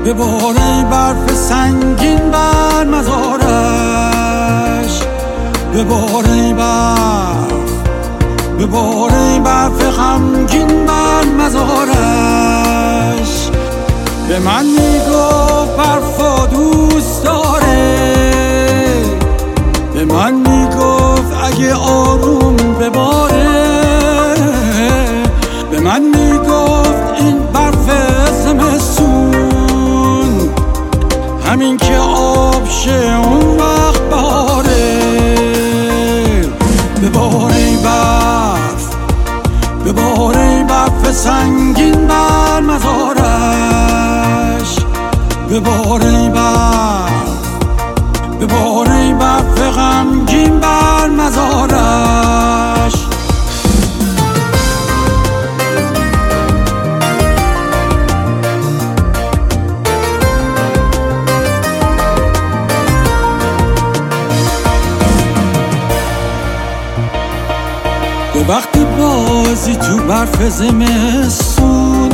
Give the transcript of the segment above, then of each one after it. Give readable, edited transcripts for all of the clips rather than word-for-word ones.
بباره برف سنگین بر مزارش، بباره برف غمگین بر مزارش. به من میگفت برفا دوست داره، به من میگفت اگه آروم بباره، به من میگفت این برف زمستون همین که آب شه اون وقت بهاره. بباره برف سنگین بر مزارش، بباره برف غمگین بر مزارش. به وقت بازی تو برف زمستون،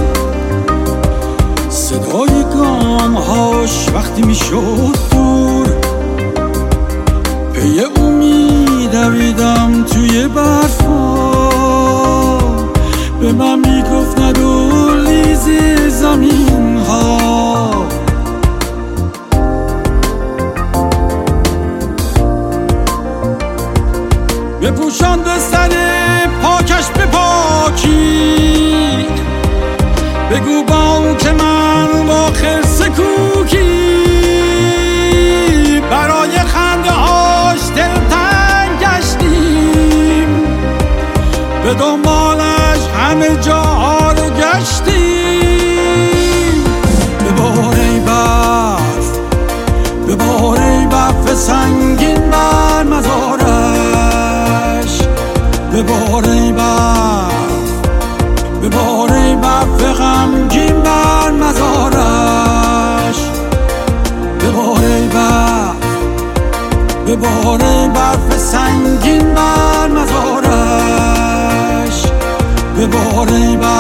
صدای گامهاش وقتی میشد دور، پی اون میدویدم توی برفا، به من میگفت ندور لیز زمین ها. بپوشاند سر پاکش به پاکی، بگو با که من با خرس کوکی برای خنده هاش دلتنگ گشتیم، به دنبالش همه جاها رو گشتیم. بباره برف سنگین بر مزارش، بباره برف غمگین بر مزارش، بباره برف سنگین بر مزارش، بباره